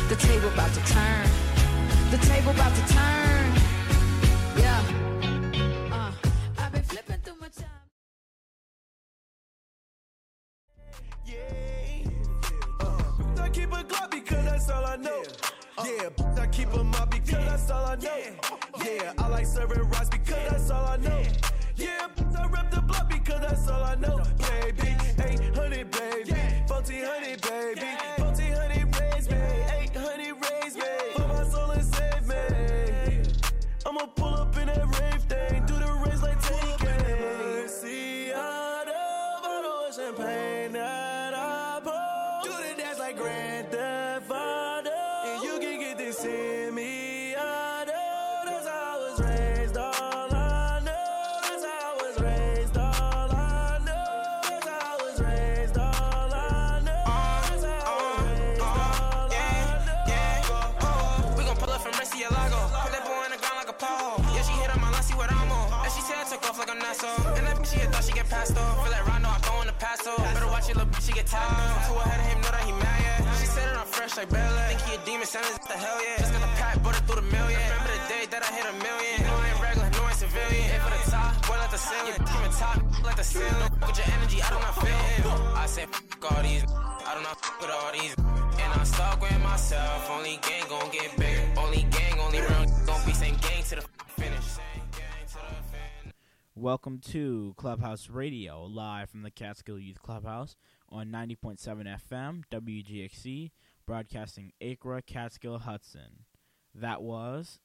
The table about to turn. The table about to turn. Yeah. I've been flipping through my time. I keep a Glock because that's all I know. Yeah, I keep a mop because that's all I know. Yeah, I like serving rice because that's all I know. Yeah, I rep the block because that's all I know. Baby, 800 baby, 1400 baby, 1400 raise me, 800 raise me. For my soul and save me. I'ma pull up in that rave thing, do the race like Take. See out of bottle of champagne that I pour. Do the dance like Grand Theft Auto. And you can get this in me. I know that's how I was raised. All I know that's how I was raised. All I know that's how I was raised. All I know that's how I was raised. All I know. We gon' pull up from Murcielago. Put that boy in the ground like a pole. Yeah, she hit on my line, see what I'm on. And she said I took off like I'm not so. And that bitch, she thought she get passed off. Feel like Rondo, I'm going to pass off. Better watch it, little bitch, she get tired. I'm too ahead of him, know that he mad, yeah. She said that I'm fresh like Bella. Think he a demon, send us the hell, yeah. Just got the pack, bought it through the million. Remember the day that I hit a million. No, I ain't regular, no, I ain't civilian. Aim for the top, boy, like the ceiling. Give me top, like the ceiling. With your energy, I do not feel it. I said, fuck all these. I do not fuck with all these. And I'm stuck with myself. Only gang gon' get bigger. Only gang, only real gon' be same gang to the finish. Same gang to the finish. Welcome to Clubhouse Radio, live from the Catskill Youth Clubhouse on 90.7 FM, WGXC, broadcasting Acra, Catskill, Hudson. That was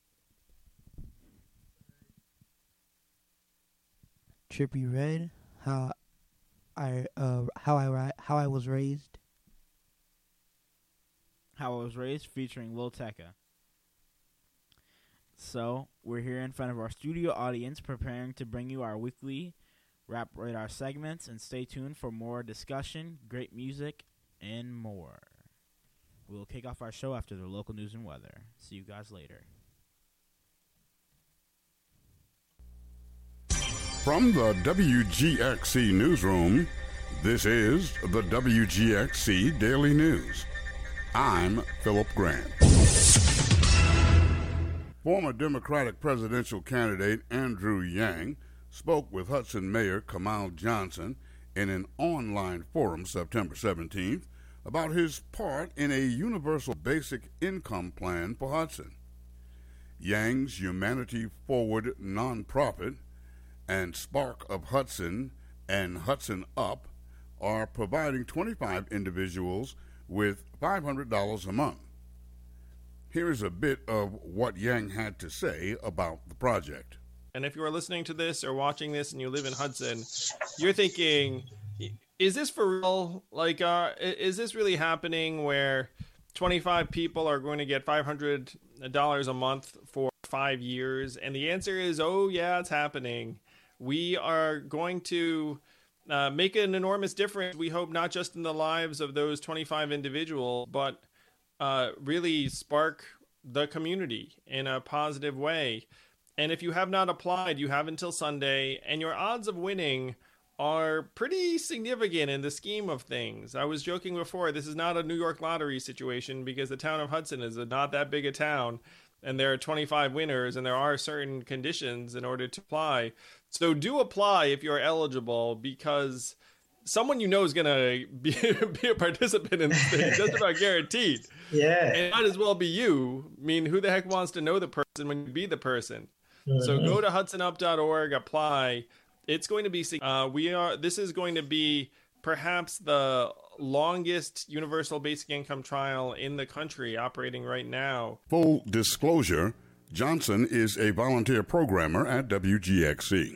Trippie Redd, how I was raised. How I Was Raised, featuring Lil Tecca. So, we're here in front of our studio audience preparing to bring you our weekly Rap Radar segments, and stay tuned for more discussion, great music, and more. We'll kick off our show after the local news and weather. See you guys later. From the WGXC newsroom, this is the WGXC Daily News. I'm Philip Grant. Former Democratic presidential candidate Andrew Yang spoke with Hudson Mayor Kamal Johnson in an online forum September 17th about his part in a universal basic income plan for Hudson. Yang's Humanity Forward nonprofit and Spark of Hudson and Hudson Up are providing 25 individuals with $500 a month. Here is a bit of what Yang had to say about the project. And if you are listening to this or watching this and you live in Hudson, you're thinking, is this for real? Like, is this really happening where 25 people are going to get $500 a month for 5 years? And the answer is, oh, yeah, it's happening. We are going to make an enormous difference, we hope, not just in the lives of those 25 individuals, but really spark the community in a positive way. And if you have not applied, you have until Sunday, and your odds of winning are pretty significant in the scheme of things. I was joking before, this is not a New York lottery situation because the town of Hudson is not that big a town, and there are 25 winners, and there are certain conditions in order to apply. So do apply if you're eligible, because someone you know is going to be a participant in this thing, just about guaranteed. Yeah. And it might as well be you. I mean, who the heck wants to know the person when you be the person? Mm-hmm. So go to HudsonUp.org, apply. It's going to be, this is going to be perhaps the longest universal basic income trial in the country operating right now. Full disclosure, Johnson is a volunteer programmer at WGXC.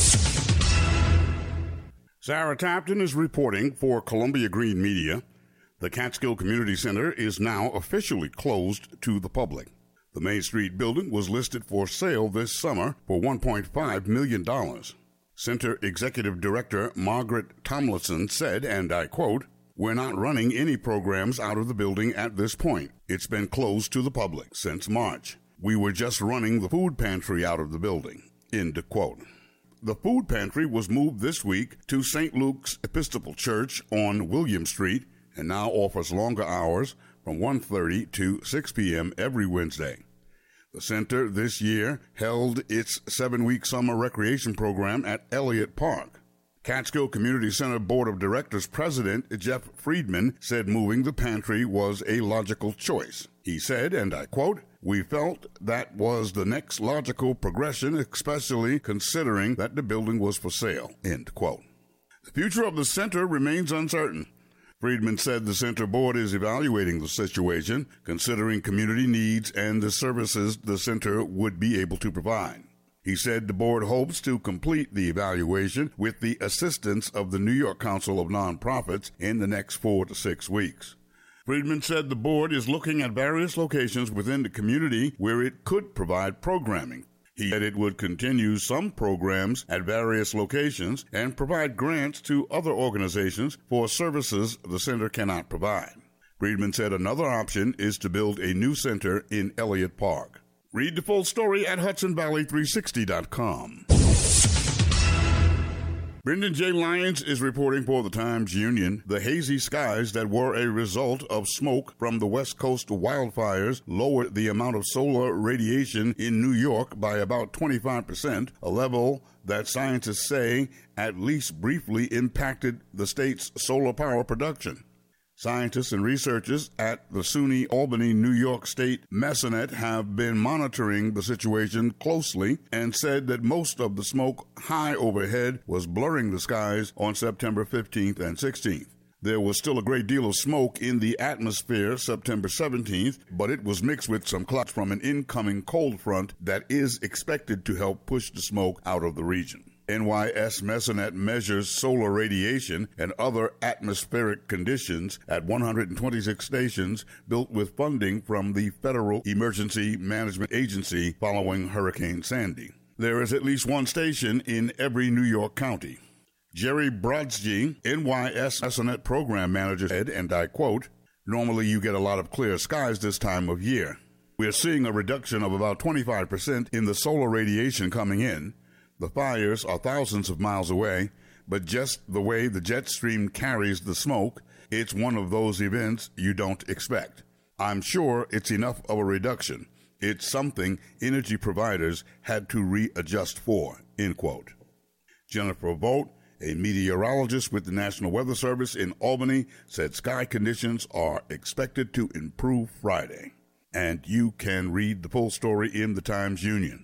Sarah Tapton is reporting for Columbia Green Media. The Catskill Community Center is now officially closed to the public. The Main Street building was listed for sale this summer for $1.5 million. Center Executive Director Margaret Tomlinson said, and I quote, "We're not running any programs out of the building at this point. It's been closed to the public since March. We were just running the food pantry out of the building." End quote. The food pantry was moved this week to St. Luke's Episcopal Church on William Street and now offers longer hours from 1:30 to 6 p.m. every Wednesday. The center this year held its 7-week summer recreation program at Elliott Park. Catskill Community Center Board of Directors President Jeff Friedman said moving the pantry was a logical choice. He said, and I quote, "We felt that was the next logical progression, especially considering that the building was for sale," end quote. The future of the center remains uncertain. Friedman said the center board is evaluating the situation, considering community needs and the services the center would be able to provide. He said the board hopes to complete the evaluation with the assistance of the New York Council of Nonprofits in the next 4 to 6 weeks. Friedman said the board is looking at various locations within the community where it could provide programming. He said it would continue some programs at various locations and provide grants to other organizations for services the center cannot provide. Friedman said another option is to build a new center in Elliott Park. Read the full story at HudsonValley360.com. Brendan J. Lyons is reporting for the Times-Union. The hazy skies that were a result of smoke from the West Coast wildfires lowered the amount of solar radiation in New York by about 25%, a level that scientists say at least briefly impacted the state's solar power production. Scientists and researchers at the SUNY Albany, New York State Mesonet have been monitoring the situation closely and said that most of the smoke high overhead was blurring the skies on September 15th and 16th. There was still a great deal of smoke in the atmosphere September 17th, but it was mixed with some clouds from an incoming cold front that is expected to help push the smoke out of the region. NYS Mesonet measures solar radiation and other atmospheric conditions at 126 stations built with funding from the Federal Emergency Management Agency following Hurricane Sandy. There is at least one station in every New York county. Jerry Brodsky, NYS Mesonet program manager, said, and I quote, "Normally you get a lot of clear skies this time of year. We are seeing a reduction of about 25% in the solar radiation coming in. The fires are thousands of miles away, but just the way the jet stream carries the smoke, it's one of those events you don't expect. I'm sure it's enough of a reduction. It's something energy providers had to readjust for," end quote. Jennifer Vogt, a meteorologist with the National Weather Service in Albany, said sky conditions are expected to improve Friday. And you can read the full story in the Times-Union.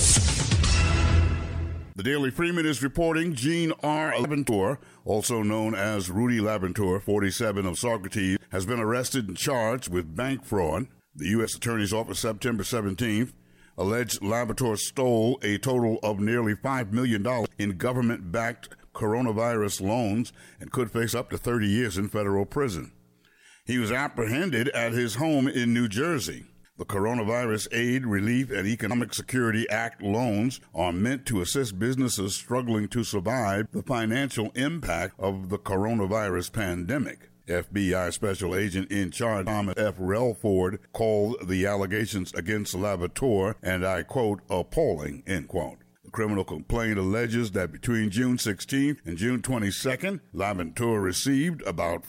The Daily Freeman is reporting Gene R. Laventure, also known as Rudy Laventure, 47 of Socrates, has been arrested and charged with bank fraud. The U.S. Attorney's Office September 17th alleged Laventure stole a total of nearly $5 million in government-backed coronavirus loans and could face up to 30 years in federal prison. He was apprehended at his home in New Jersey. The Coronavirus Aid, Relief, and Economic Security Act loans are meant to assist businesses struggling to survive the financial impact of the coronavirus pandemic. FBI Special Agent in charge Thomas F. Relford called the allegations against Laventure, and I quote, "appalling," end quote. The criminal complaint alleges that between June 16th and June 22nd, Laventure received about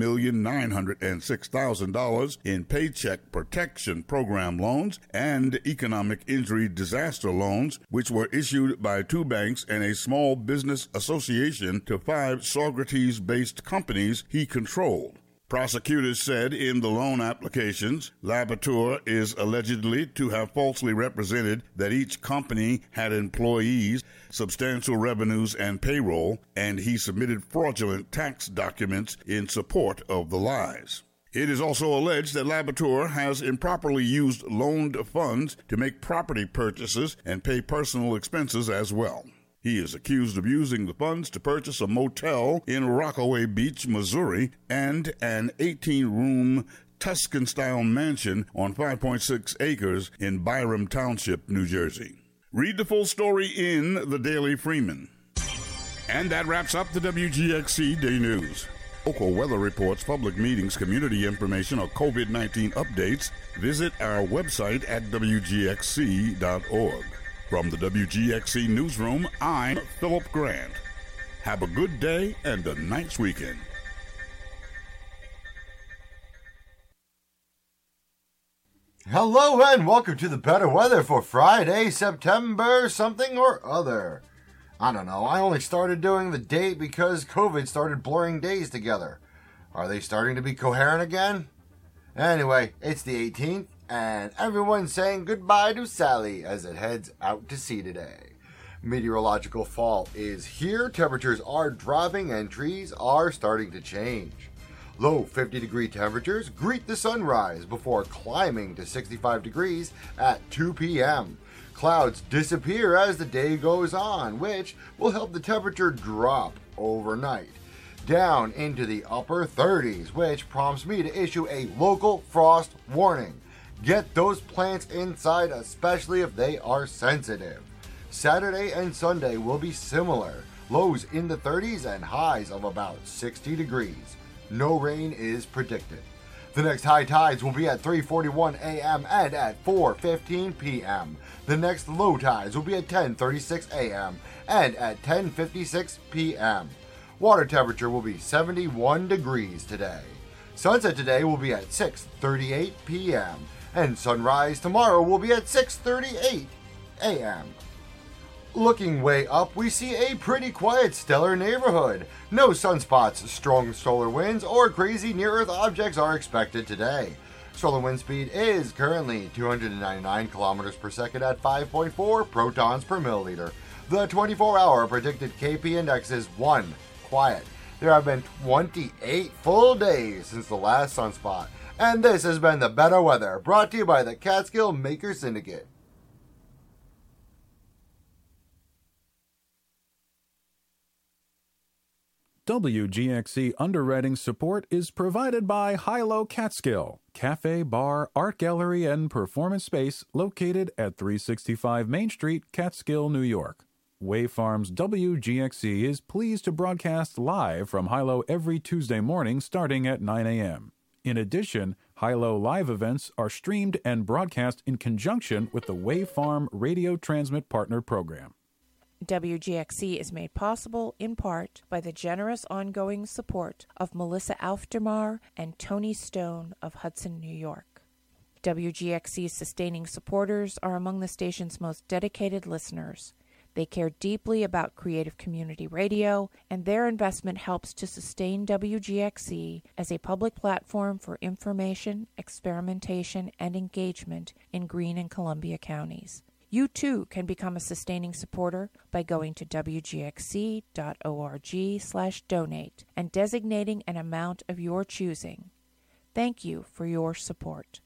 $4,906,000 in Paycheck Protection Program loans and economic injury disaster loans, which were issued by 2 banks and a small business association to 5 Socrates-based companies he controlled. Prosecutors said in the loan applications, Laventure is allegedly to have falsely represented that each company had employees, substantial revenues, and payroll, and he submitted fraudulent tax documents in support of the lies. It is also alleged that Laventure has improperly used loaned funds to make property purchases and pay personal expenses as well. He is accused of using the funds to purchase a motel in Rockaway Beach, Missouri, and an 18-room Tuscan-style mansion on 5.6 acres in Byram Township, New Jersey. Read the full story in the Daily Freeman. And that wraps up the WGXC Day News. Local weather reports, public meetings, community information, or COVID-19 updates, visit our website at WGXC.org. From the WGXC Newsroom, I'm Philip Grant. Have a good day and a nice weekend. Hello and welcome to the better weather for Friday, September something or other. I don't know, I only started doing the date because COVID started blurring days together. Are they starting to be coherent again? Anyway, it's the 18th and everyone's saying goodbye to Sally as it heads out to sea today. Meteorological fall is here, temperatures are dropping and trees are starting to change. Low 50-degree temperatures greet the sunrise before climbing to 65 degrees at 2 p.m. Clouds disappear as the day goes on, which will help the temperature drop overnight down into the upper 30s, which prompts me to issue a local frost warning. Get those plants inside, especially if they are sensitive. Saturday and Sunday will be similar, lows in the 30s and highs of about 60 degrees. No rain is predicted. The next high tides will be at 3:41 a.m. and at 4:15 p.m. The next low tides will be at 10:36 a.m. and at 10:56 p.m. Water temperature will be 71 degrees today. Sunset today will be at 6:38 p.m. and sunrise tomorrow will be at 6:38 a.m. Looking way up, we see a pretty quiet stellar neighborhood. No sunspots, strong solar winds, or crazy near-Earth objects are expected today. Solar wind speed is currently 299 kilometers per second at 5.4 protons per milliliter. The 24-hour predicted KP index is 1. Quiet. There have been 28 full days since the last sunspot. And this has been the Better Weather, brought to you by the Catskill Maker Syndicate. WGXC underwriting support is provided by Hilo Catskill, cafe, bar, art gallery, and performance space located at 365 Main Street, Catskill, New York. Wave Farms WGXC is pleased to broadcast live from Hilo every Tuesday morning starting at 9 a.m. In addition, Hilo live events are streamed and broadcast in conjunction with the Wave Farm Radio Transmit Partner Program. WGXC is made possible in part by the generous ongoing support of Melissa Aufdermar and Tony Stone of Hudson, New York. WGXC's sustaining supporters are among the station's most dedicated listeners. They care deeply about creative community radio, and their investment helps to sustain WGXC as a public platform for information, experimentation, and engagement in Greene and Columbia counties. You too can become a sustaining supporter by going to wgxc.org/donate and designating an amount of your choosing. Thank you for your support.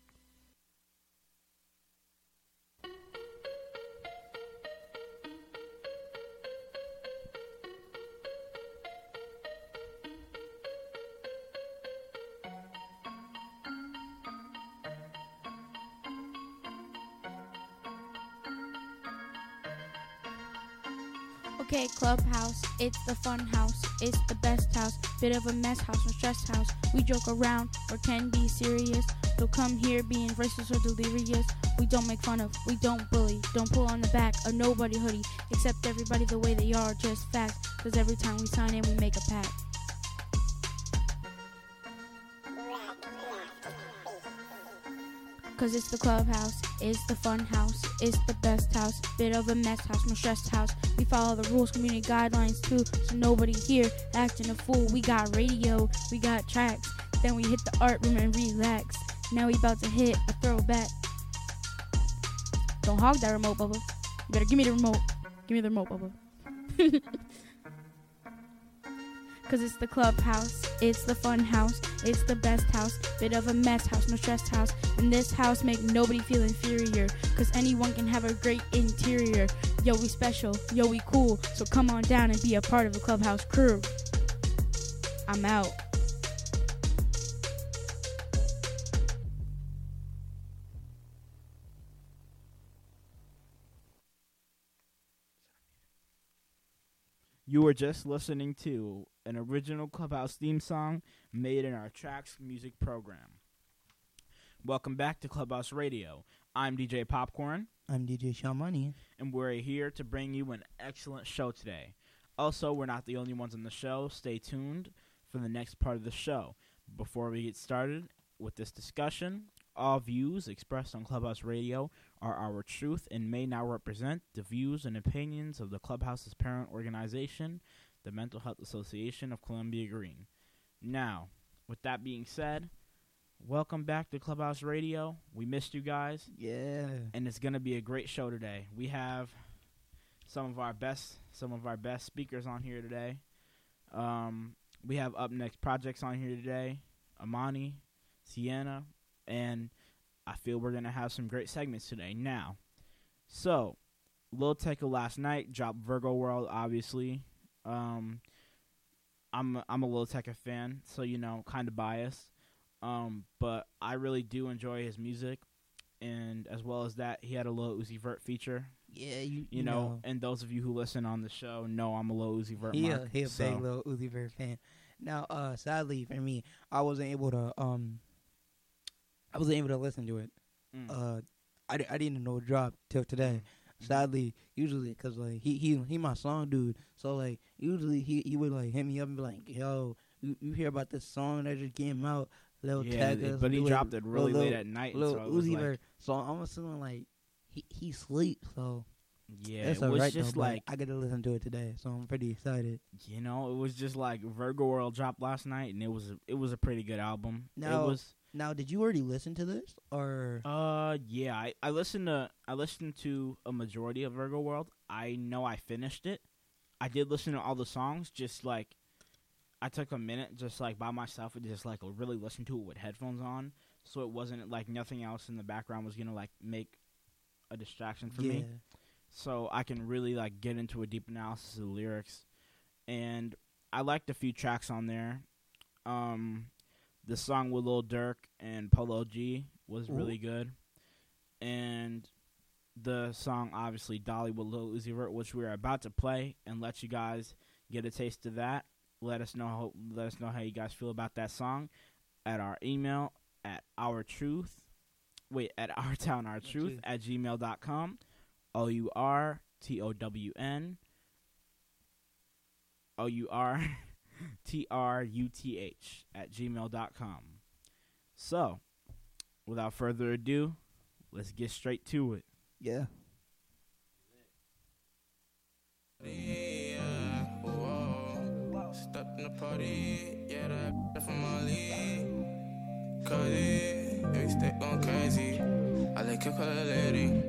Okay, Clubhouse, it's the fun house, it's the best house, bit of a mess house, no stress house. We joke around or can be serious, so come here being racist or delirious. We don't make fun of, we don't bully, don't pull on the back of nobody hoodie, accept everybody the way they are, just facts, cause every time we sign in we make a pact. Cause it's the clubhouse, it's the fun house, it's the best house, bit of a mess house, no stress house. We follow the rules, community guidelines too, so nobody here acting a fool. We got radio, we got tracks, then we hit the art room and relax. Now we about to hit a throwback. Don't hog that remote, Bubba. You better give me the remote. Give me the remote, Bubba. Cause it's the clubhouse, it's the fun house, it's the best house, bit of a mess house, no stress house. In this house, make nobody feel inferior, cause anyone can have a great interior. Yo, we special, yo, we cool, so come on down and be a part of the clubhouse crew. I'm out. You were just listening to an original Clubhouse theme song made in our Tracks music program. Welcome back to Clubhouse Radio. I'm DJ Popcorn. I'm DJ Sean Money. And we're here to bring you an excellent show today. Also, we're not the only ones on the show. Stay tuned for the next part of the show. Before we get started with this discussion, All views expressed on Clubhouse Radio are our truth and may not represent the views and opinions of the Clubhouse's parent organization, the Mental Health Association of Columbia Green. Now, with that being said, welcome back to Clubhouse Radio. We missed you guys. Yeah. And it's going to be a great show today. We have some of our best speakers on here today. We have Up Next Projects on here today, Amani, Sienna, and I feel we're going to have some great segments today. Now, so, Lil Tecca last night dropped Virgo World, obviously. I'm a Lil Tecca fan, so, kind of biased. But I really do enjoy his music, and as well as that, he had a Lil Uzi Vert feature. Yeah, you know. And those of you who listen on the show know I'm a Lil Uzi Vert. He a big Lil Uzi Vert fan. Now, sadly for me, I wasn't able to listen to it. I didn't know it dropped till today. Sadly, usually, because like he my song dude, so like usually he would like hit me up and be like, yo, you hear about this song that just came out, Lil Tecca, but he dropped it really late at night. Lil so Uzi Vert. So I'm assuming like he sleeps. So yeah, it's it was right, just though, like I get to listen to it today, so I'm pretty excited. It was just like Virgo World dropped last night, and it was a pretty good album. Now, did you already listen to this, or? Yeah, I listened to a majority of Virgo World. I know I finished it. I did listen to all the songs, just like I took a minute, just like by myself, and just like really listen to it with headphones on, so it wasn't like nothing else in the background was gonna like make a distraction for me. So I can really like get into a deep analysis of the lyrics, and I liked a few tracks on there. The song with Lil Durk and Polo G was really good. And the song, obviously, Dolly with Lil Uzi Vert, which we're about to play and let you guys get a taste of that. Let us know how you guys feel about that song at our email at ourtown, ourtruth at gmail.com. OURTOWN at gmail.com. So, without further ado, let's get straight to it. Yeah. Stepped in the party, yeah, that from Molly. Cody, we stay going crazy. I like her call her lady.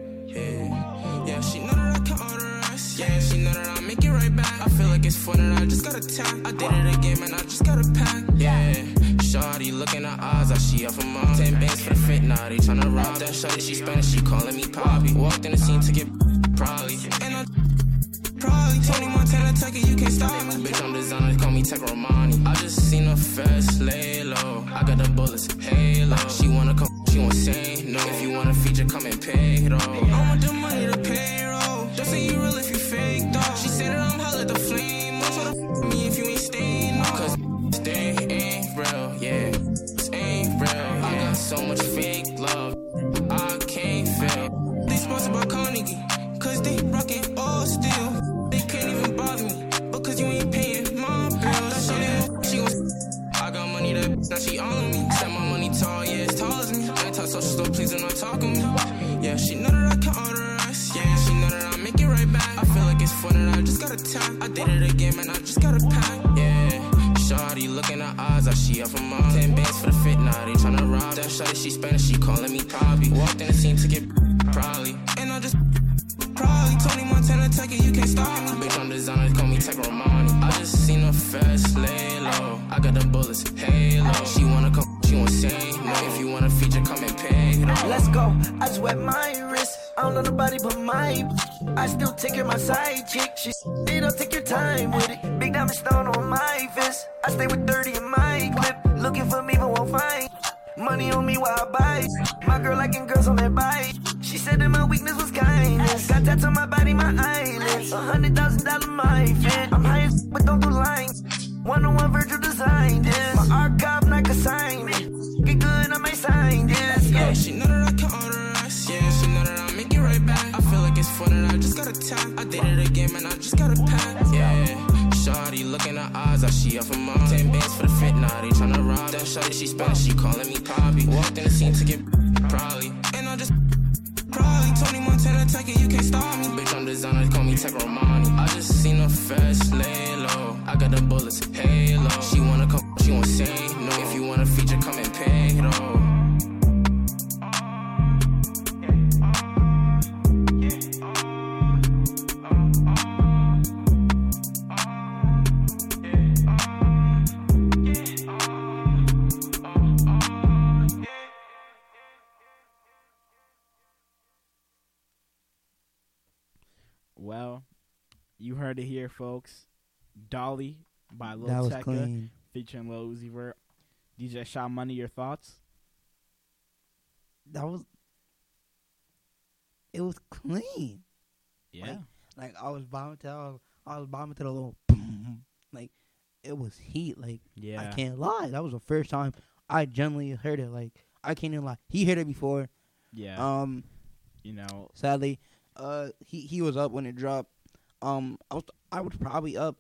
Yeah, she know that I can order us. Yeah, she know that I make it right back. I feel like it's fun and I just gotta tap. I did it again, man, I just gotta pack. Yeah, shawty looking her eyes, I she up for mom. 10 bands for the fit, now they tryna rob that shawty. She Spanish, she calling me Poppy. Walked in the scene to get probably. And I probably Tony Montana, take it, you can't stop me. Bitch, I'm designer, call me Tech Romani. I just seen her fast, lay low. I got the bullets, halo. She wanna come, she won't say no. If you want a feature, come and pay, though. I want the money to payroll. Don't say you real if you fake, though. She said that I'm hot like the flame. Don't try to me if you ain't staying, no. Cause they ain't real, yeah. This ain't real, yeah. I got so much fake love, I can't feel. They sponsored by Carnegie, cause they rockin' all steel. They can't even bother me, because you ain't paying my bills. She gon' I got money that now she on me. Set my money tall, yeah, it's tall as me. Anti-social, so please do not talk to me. Yeah, she know that I can order us. Yeah, she know that I make it right back. I feel like it's fun and I just gotta tap. I did it again, man, I just gotta pack. Yeah, shawty looking her eyes, I she up for mom. 10 bands for the fit, now they tryna rob that shawty. She Spanish, she calling me Poppy. Walked in the scene to get probably, and I just probably Tony Montana, take it, you can't stop me. Bitch, I'm designer, call me Tech Romani. I just seen her fast, lay low. I got the bullets, halo. She wanna come, she won't say no. If you want a feature, come and pay, though. Let's go, I sweat my wrist. I don't know nobody but my. I still take care of my side chick. She it up, take your time with it. Big diamond stone on my fist. I stay with 30 in my clip. Looking for me, but won't find. Money on me while I buy. My girl liking girls on that bike. She said that my weakness was kindness. Got tats on my body, my eyelids. $100,000 my fit. I'm high as but don't do lines. 101 Virgil designed this. My archive like assignment. Get good, I may sign this. Yeah, she know that I can order us. Yeah, she know that I make it right back. I feel like it's fun and I just gotta tap. I did it again, man, I just gotta pack. Yeah, shawty looking her eyes, I she up for mom. 10 bands for the fit, now they tryna rob that shawty. She Spanish, she calling me Poppy. Walked in the scene to get attack and you can't stop me. Bitch, I'm designer, call me Tech Romani. I just seen her fast, lay low. I got the bullets, halo. She wanna come, she won't say no. If you want a feature, come and pay though. Well, you heard it here, folks. Dolly by Lil That was Tecca clean. featuring Lil Uzi Vert. DJ Shaw Money, your thoughts? It was clean. Yeah. Like I was bombing to the little boom. Like it was heat. Like Yeah. I can't lie. That was the first time I genuinely heard it. Like I can't even lie. He heard it before. Yeah. You know, Sadly, he was up when it dropped. I was probably up,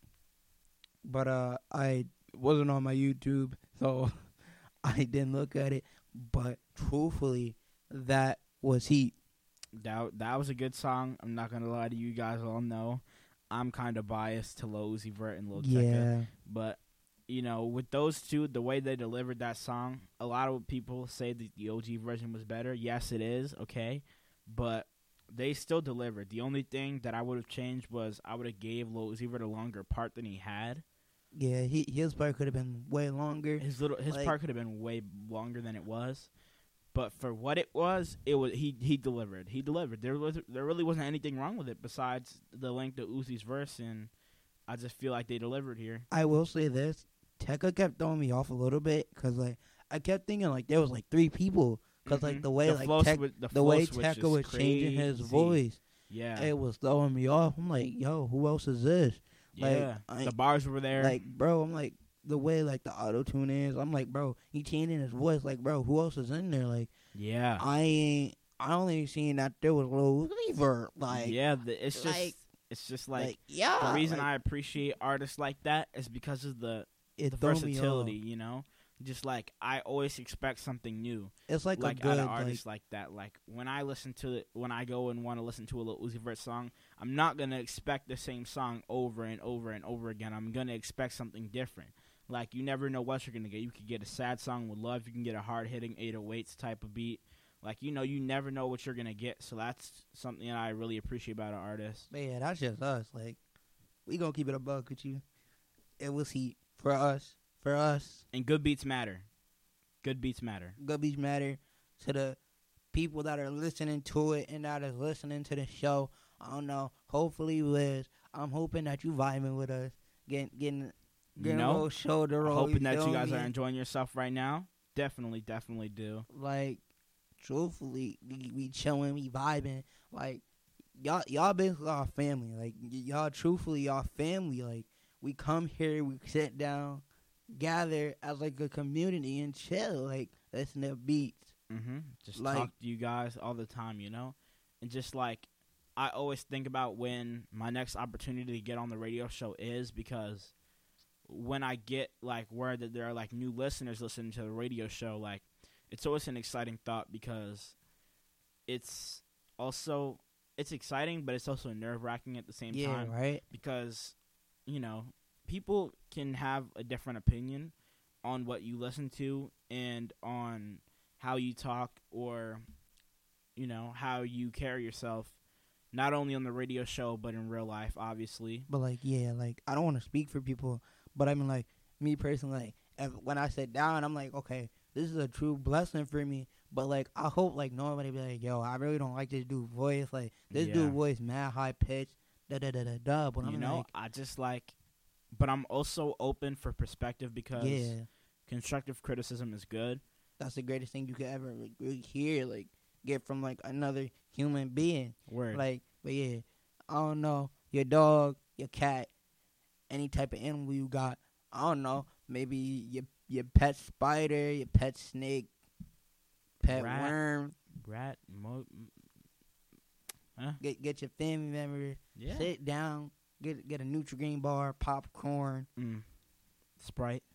but I wasn't on my YouTube, so I didn't look at it. But truthfully, that was heat. that was a good song. I'm not gonna lie to you guys. All know I'm kind of biased to Lil Uzi Vert and Lil Tecca. Yeah. But you know, with those two, the way they delivered that song, a lot of people say that the OG version was better. Yes, it is. Okay, but they still delivered. The only thing that I would have changed was I would have gave Lil Uzi Vert a longer part than he had. Yeah, his part could have been way longer. His part could have been way longer than it was. But for what it was he delivered. He delivered. There really wasn't anything wrong with it besides the length of Uzi's verse, and I just feel like they delivered here. I will say this: Tecca kept throwing me off a little bit because like I kept thinking like there was like three people because like the way The like flow the way switch Tecca is was changing his crazy. voice, Yeah. it was throwing me off. I'm like, yo, who else is this? Yeah. Like, The bars were there. Like, bro, I'm like the way like the auto tune is. I'm like, bro, he changing his voice. Like, bro, who else is in there? Like, yeah. I only seen that there was Lil Uzi Vert. Like, yeah, it's just like yeah. the reason like, I appreciate artists like that is because of the throw me versatility, off. you know? Just like I always expect something new. It's like a out good, of artists like that. Like when I go and want to listen to a Lil Uzi Vert song, I'm not gonna expect the same song over and over and over again. I'm gonna expect something different. Like you never know what you're gonna get. You could get a sad song with love. You can get a hard hitting 808s type of beat. Like you never know what you're gonna get. So that's something that I really appreciate about an artist. But yeah, that's just us. Like we gonna keep it a buck with you. It was heat for us. For us. And good beats matter. Good beats matter. Good beats matter to the people that are listening to it and that is listening to the show. I don't know. Hopefully, Liz, I'm hoping that you vibing with us, getting a little shoulder roll. Hoping that you guys me? are enjoying yourself right now. Definitely do. Like, truthfully, we chilling, we vibing. Like, y'all basically our family. Like, y'all truthfully our family. Like, we come here, we sit down, gather as like a community and chill, like listen to beats. Just like, talk to you guys all the time, and just like I always think about when my next opportunity to get on the radio show is, because when I get like word that there are like new listeners listening to the radio show, like it's always an exciting thought because it's exciting, but it's also nerve-wracking at the same time. Yeah, right. Because people can have a different opinion on what you listen to and on how you talk or, how you carry yourself, not only on the radio show but in real life, obviously. But, like, yeah, like, I don't want to speak for people, but I mean, like, me personally, like, when I sit down, I'm like, okay, this is a true blessing for me, but, like, I hope, like, nobody be like, yo, I really don't like this dude's voice. Like, this dude's voice mad high-pitched, da-da-da-da-da, but I'm like... I just, like... But I'm also open for perspective because constructive criticism is good. That's the greatest thing you could ever really hear, like, get from, like, another human being. Word. Like, but yeah, I don't know, your dog, your cat, any type of animal you got, I don't know, maybe your pet spider, your pet snake, pet worm. Rat. Get your family members, sit down, get a Nutri-Grain bar, popcorn. Sprite.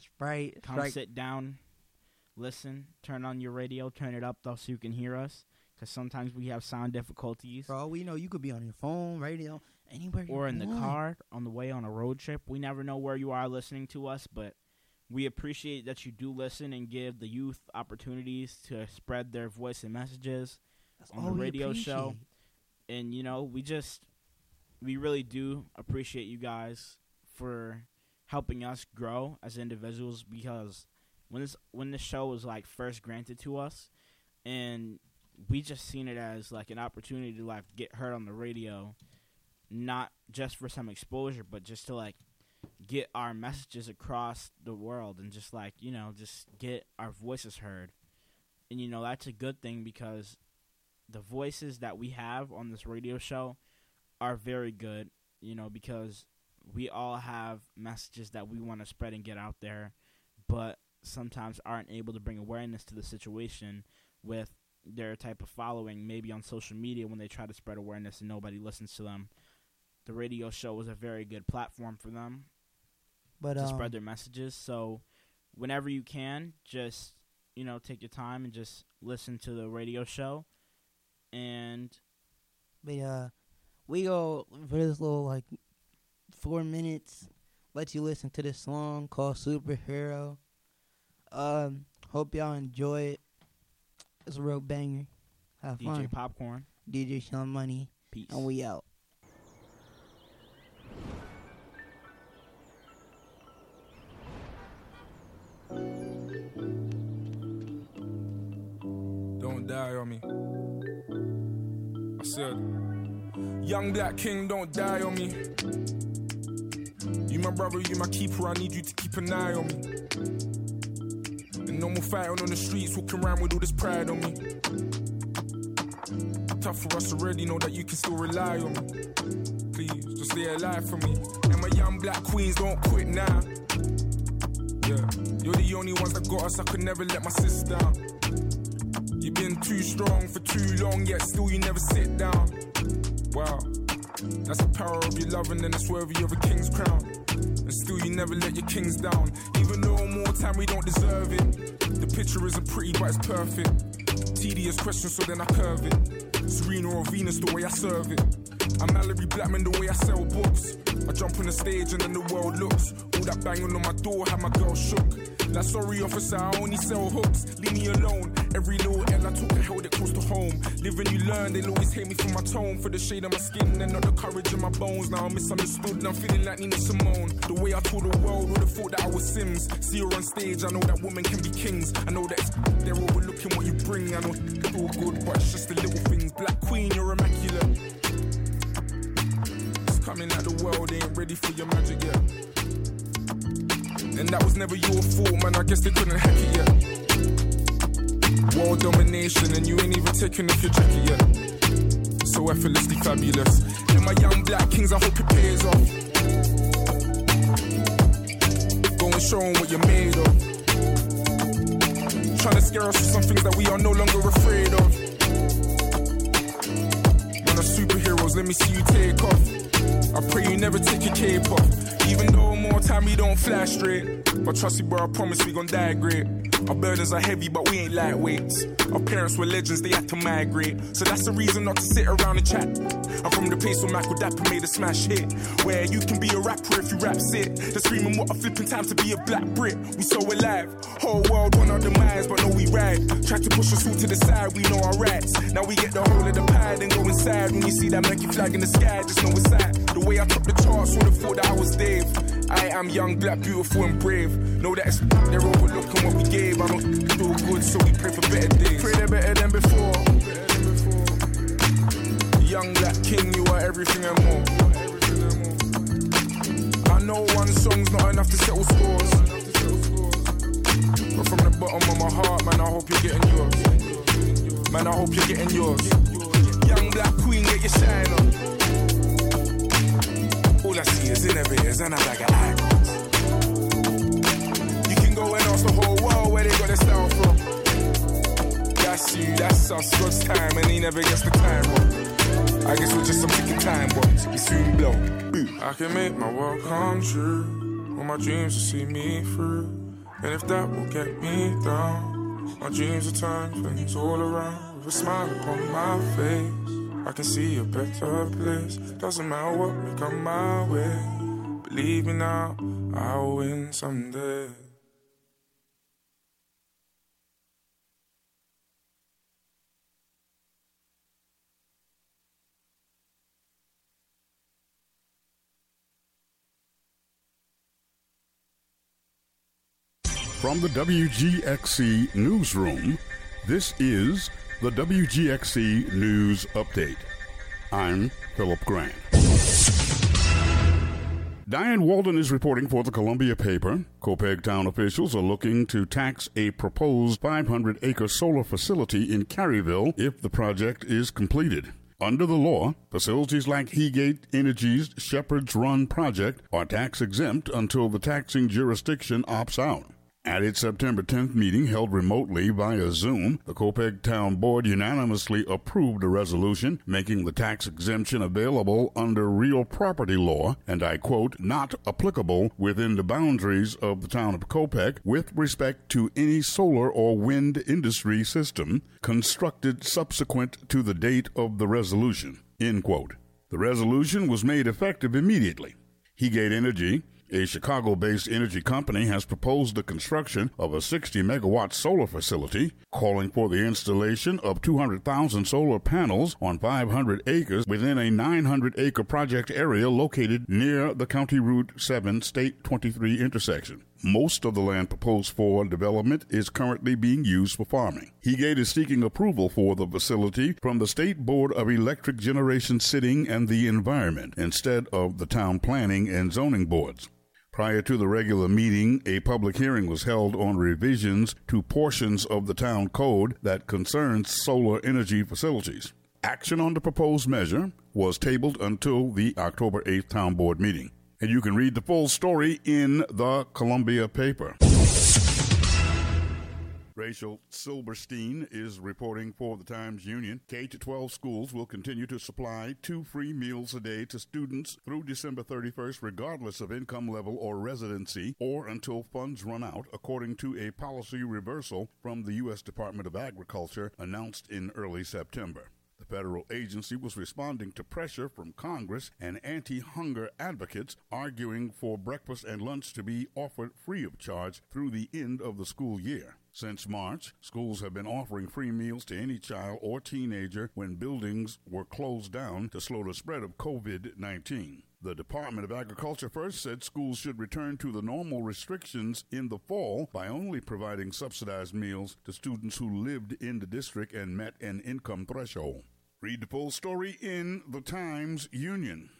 Come sit down, listen, turn on your radio, turn it up though so you can hear us. because sometimes we have sound difficulties. For all we know, you could be on your phone, radio, anywhere you or in the want. car on the way on a road trip. We never know where you are listening to us, but we appreciate that you do listen and give the youth opportunities to spread their voice and messages on the radio show. And, you know, we really do appreciate you guys for helping us grow as individuals, because when this show was like first granted to us, and we just seen it as like an opportunity to like get heard on the radio, not just for some exposure, but just to like get our messages across the world and just like, you know, just get our voices heard. And, you know, that's a good thing, because the voices that we have on this radio show are very good, you know, because we all have messages that we want to spread and get out there, but sometimes aren't able to bring awareness to the situation with their type of following, maybe on social media when they try to spread awareness and nobody listens to them. The radio show was a very good platform for them to spread their messages. So whenever you can, just, you know, take your time and just listen to the radio show. And we go for this little like 4 minutes, let you listen to this song called Superhero. Hope y'all enjoy it. It's a real banger. Have fun. DJ Popcorn, DJ Sean Money. Peace. And we out. Don't die on me. I said, young black king, don't die on me. You my brother, you my keeper, I need you to keep an eye on me. And no more fighting on the streets, walking around with all this pride on me. Tough for us already, know that you can still rely on me. Please, just stay alive for me. And my young black queens, don't quit now. Yeah, you're the only ones that got us, I could never let my sis down. You've been too strong for too long, yet still you never sit down. Wow, that's the power of your love, and then it's worthy of a king's crown. And still you never let your kings down. Even though more time we don't deserve it. The picture isn't pretty, but it's perfect. Tedious question, so then I curve it. Serena or Venus, the way I serve it. I'm Mallory Blackman, the way I sell books. I jump on the stage and then the world looks. All that banging on my door had my girl shook. Like, sorry officer, I only sell hooks. Leave me alone. Every little L I took, I held it close to home. Live and you learn, they'll always hate me for my tone. For the shade of my skin and not the courage in my bones. Now I'm misunderstood and I'm feeling like Nina Simone. The way I told the world, would have thought that I was Sims. See her on stage, I know that women can be kings. I know that they're overlooking what you bring. I know it's all good, but it's just the little things. Black queen, you're immaculate. It's coming like the world ain't ready for your magic yet. And that was never your fault, man, I guess they couldn't hack it yet. World domination, and you ain't even taking off your jacket yet. So effortlessly fabulous. And my young black kings, I hope it pays off. Go and show them what you're made of. Trying to scare us with some things that we are no longer afraid of. Man, are superheroes, let me see you take off. I pray you never take your cape off. Even though more time we don't fly straight. But trust me, bro, I promise we gon' die great. Our burdens are heavy, but we ain't lightweights. Our parents were legends, they had to migrate. So that's the reason not to sit around and chat. I'm from the place where Michael Dapper made a smash hit. Where you can be a rapper if you rap it. They're screaming what a flipping time to be a black Brit. We so alive, whole world want our demise, but no we ride. Try to push us all to the side, we know our rights. Now we get the whole of the pie, then go inside. When you see that Nike flag in the sky, just know it's that. The way I topped the charts, would have thought that I was Dave. I am young, black, beautiful and brave. Know that it's they're overlooking what we gave. I don't feel good, so we pray for better days. Pray they're better than before. Young black king, you are everything and more. I know one song's not enough to settle scores, but from the bottom of my heart, man, I hope you're getting yours. Man, I hope you're getting yours. Young black queen, get your shine on. All I see is innovators and a bag of icons. You can go and ask the whole world where they got their style from. That's you, that's us, God's time, and he never gets the time wrong. I guess we're just some ticking time bombs, we soon blow. I can make my world come true. All my dreams will see me through. And if that will get me down, my dreams will turn things all around. with a smile upon my face. I can see a better place. Doesn't matter what may come my way. Believe me now, I'll win someday. From the WGXC Newsroom, this is the WGXC News Update. I'm Philip Grant. Diane Walden is reporting for the Columbia paper. Copiague town officials are looking to tax a proposed 500-acre solar facility in Caryville if the project is completed. Under the law, facilities like Heagate Energy's Shepherd's Run project are tax-exempt until the taxing jurisdiction opts out. At its September 10th meeting held remotely via Zoom, the Copiague Town Board unanimously approved a resolution making the tax exemption available under real property law, and I quote, not applicable within the boundaries of the town of Copiague with respect to any solar or wind industry system constructed subsequent to the date of the resolution, end quote. The resolution was made effective immediately. Heagate Energy, a Chicago-based energy company, has proposed the construction of a 60-megawatt solar facility, calling for the installation of 200,000 solar panels on 500 acres within a 900-acre project area located near the County Route 7 State 23 intersection. Most of the land proposed for development is currently being used for farming. Heagate is seeking approval for the facility from the State Board of Electric Generation Sitting and the Environment instead of the Town Planning and Zoning Boards. Prior to the regular meeting, a public hearing was held on revisions to portions of the town code that concerns solar energy facilities. Action on the proposed measure was tabled until the October 8th town board meeting. And you can read the full story in the Columbia paper. Rachel Silberstein is reporting for the Times-Union. K-12 schools will continue to supply 2 free meals a day to students through December 31st, regardless of income level or residency, or until funds run out, according to a policy reversal from the U.S. Department of Agriculture announced in early September. The federal agency was responding to pressure from Congress and anti-hunger advocates arguing for breakfast and lunch to be offered free of charge through the end of the school year. Since March, schools have been offering free meals to any child or teenager when buildings were closed down to slow the spread of COVID-19. The Department of Agriculture first said schools should return to the normal restrictions in the fall by only providing subsidized meals to students who lived in the district and met an income threshold. Read the full story in the Times-Union.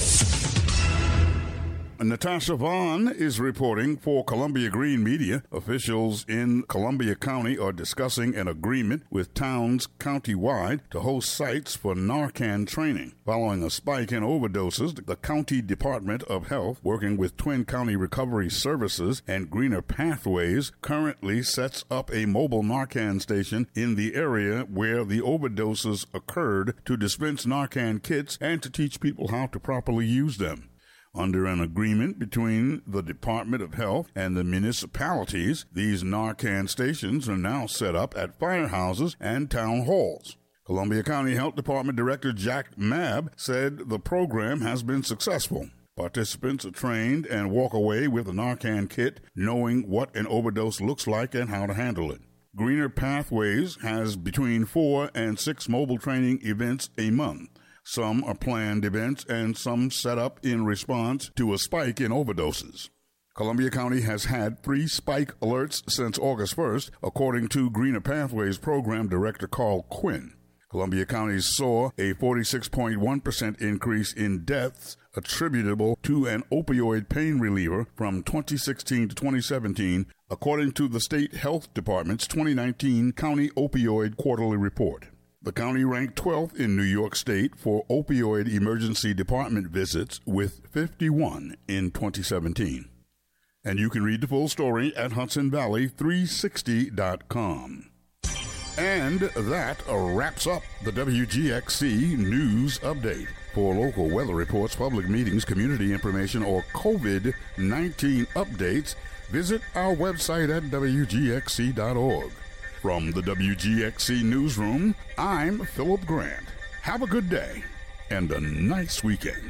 Natasha Vaughn is reporting for Columbia Green Media. Officials in Columbia County are discussing an agreement with towns countywide to host sites for Narcan training. Following a spike in overdoses, the County Department of Health, working with Twin County Recovery Services and Greener Pathways, currently sets up a mobile Narcan station in the area where the overdoses occurred to dispense Narcan kits and to teach people how to properly use them. Under an agreement between the Department of Health and the municipalities, these Narcan stations are now set up at firehouses and town halls. Columbia County Health Department Director Jack Mabb said the program has been successful. Participants are trained and walk away with a Narcan kit, knowing what an overdose looks like and how to handle it. Greener Pathways has between 4 and 6 mobile training events a month. Some are planned events and some set up in response to a spike in overdoses. Columbia County has had 3 spike alerts since August 1st, according to Greener Pathways Program Director Carl Quinn. Columbia County saw a 46.1% increase in deaths attributable to an opioid pain reliever from 2016 to 2017, according to the State Health Department's 2019 County Opioid Quarterly Report. The county ranked 12th in New York State for opioid emergency department visits with 51 in 2017. And you can read the full story at HudsonValley360.com. And that wraps up the WGXC News Update. For local weather reports, public meetings, community information, or COVID-19 updates, visit our website at WGXC.org. From the WGXC Newsroom, I'm Philip Grant. Have a good day and a nice weekend.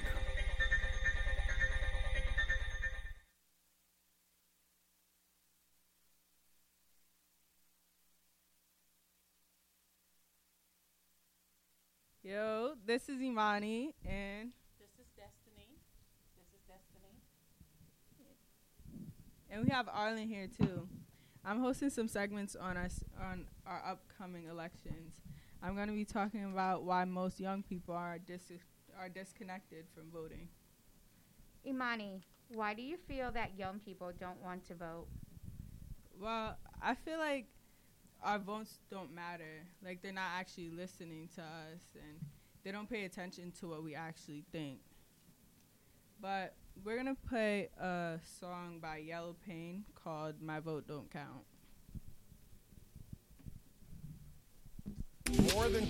Yo, this is Imani, and this is Destiny. And we have Arlen here too. I'm hosting some segments on our upcoming elections. I'm going to be talking about why most young people are disconnected from voting. Imani, why do you feel that young people don't want to vote? Well, I feel like our votes don't matter. Like, they're not actually listening to us, and they don't pay attention to what we actually think. But we're going to play a song by Yellow Pain called My Vote Don't Count. More than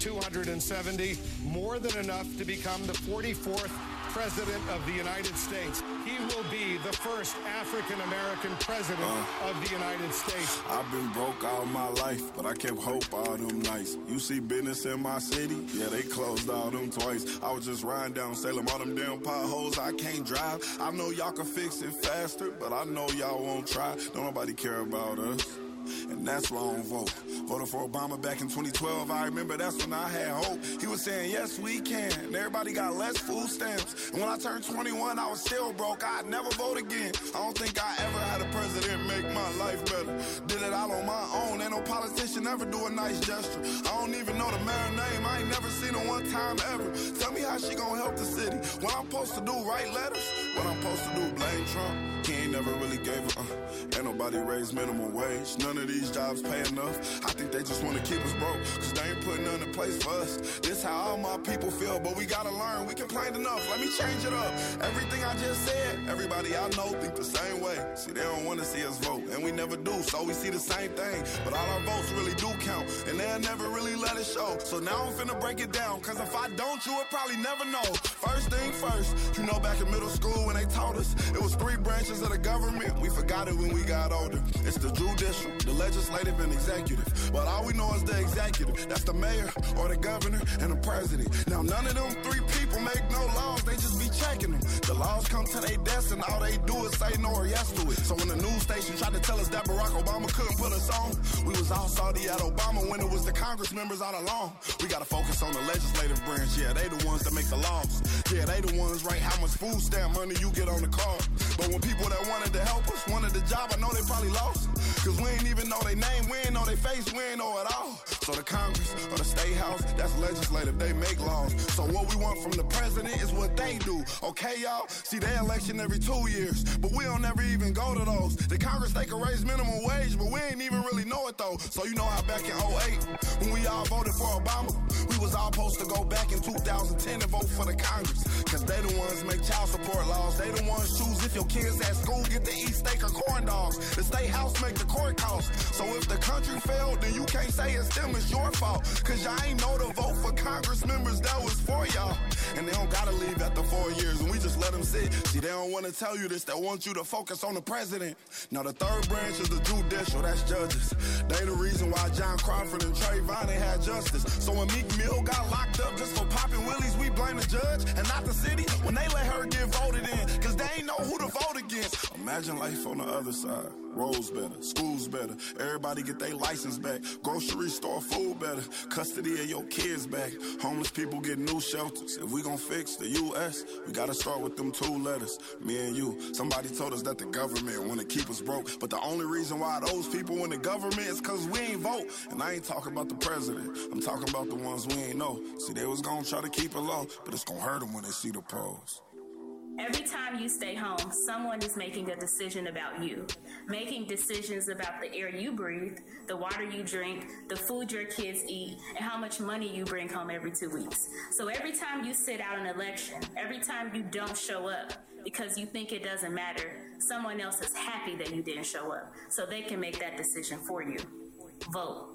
270, more than enough to become the 44th President of the United States. He will be the first African-American President of the United States. I've been broke all my life, but I kept hope all them nights. You see business in my city? Yeah, they closed all them twice. I was just riding down Salem, all them damn potholes. I can't drive. I know y'all can fix it faster, but I know y'all won't try. Don't nobody care about us. And that's why I don't vote. Voted for Obama back in 2012. I remember that's when I had hope. He was saying, yes, we can. And everybody got less food stamps. And when I turned 21, I was still broke. I'd never vote again. I don't think I ever had a president make my life better. Did it all on my own. Ain't no politician ever do a nice gesture. I don't even know the mayor's name. I ain't never seen her one time ever. Tell me how she gonna help the city. What I'm supposed to do, write letters? What I'm supposed to do, blame Trump? He ain't never really gave a Ain't nobody raised minimum wage. None of these jobs pay enough. I think they just want to keep us broke, cause they ain't putting none in place for us. This how all my people feel, but we gotta learn. We complained enough, let me change it up. Everything I just said, everybody I know think the same way. See, they don't want to see us vote, and we never do, so we see the same thing. But all our votes really do count, and they'll never really let it show. So now I'm finna break it down, cause if I don't, you would probably never know. First thing first, you know back in middle school when they taught us, it was 3 branches of the government. We forgot it when we got older. It's the judicial, the legislative, and executive. But all we know is the executive. That's the mayor or the governor and the president. Now none of them 3 people make no laws. They just be checking them. The laws come to their desk and all they do is say no or yes to it. So when the news station tried to tell us that Barack Obama couldn't put us on, we was all salty at Obama when it was the Congress members all along. We gotta focus on the legislative branch. Yeah, they the ones that make the laws. Yeah, they the ones write how much food stamp money you get on the card. But when people that wanted to help us wanted the job, I know they probably lost. Cause we ain't even know their name, we ain't know their face, we ain't know it all. So the Congress or the State House, that's legislative, they make laws. So what we want from the president is what they do. Okay, y'all? See, they election every 2 years, but we don't ever even go to those. The Congress, they can raise minimum wage, but we ain't even really know it though. So you know how back in 08, when we all voted for Obama, we was all supposed to go back in 2010 and vote for the Congress. Cause they the ones make child support laws. They the ones choose if your kids at school get to eat steak or corn dogs. The State House make the court costs. So if the country failed, then you can't say it's them, it's your fault. Cause y'all ain't know to vote for Congress members that was for y'all. And they don't gotta leave after 4 years, and we just let them sit. See, they don't wanna tell you this, they want you to focus on the president. Now the third branch is the judicial, that's judges. They the reason why John Crawford and Trayvon ain't had justice. So when Meek Mill got locked up just for popping willies, we blame the judge and not the city when they let her get voted in, cause they ain't know who to vote against. Imagine life on the other side. Roads better, schools better, everybody get their license back, grocery store food better, custody of your kids back, homeless people get new shelters. If we gon' fix the U.S., we gotta start with them 2 letters, me and you. Somebody told us that the government wanna keep us broke, but the only reason why those people in the government is cause we ain't vote. And I ain't talking about the president, I'm talking about the ones we ain't know. See, they was gonna try to keep it low, but it's gonna hurt them when they see the pros. Every time you stay home, someone is making a decision about you, making decisions about the air you breathe, the water you drink, the food your kids eat, and how much money you bring home every 2 weeks. So every time you sit out an election, every time you don't show up because you think it doesn't matter, someone else is happy that you didn't show up, so they can make that decision for you. Vote.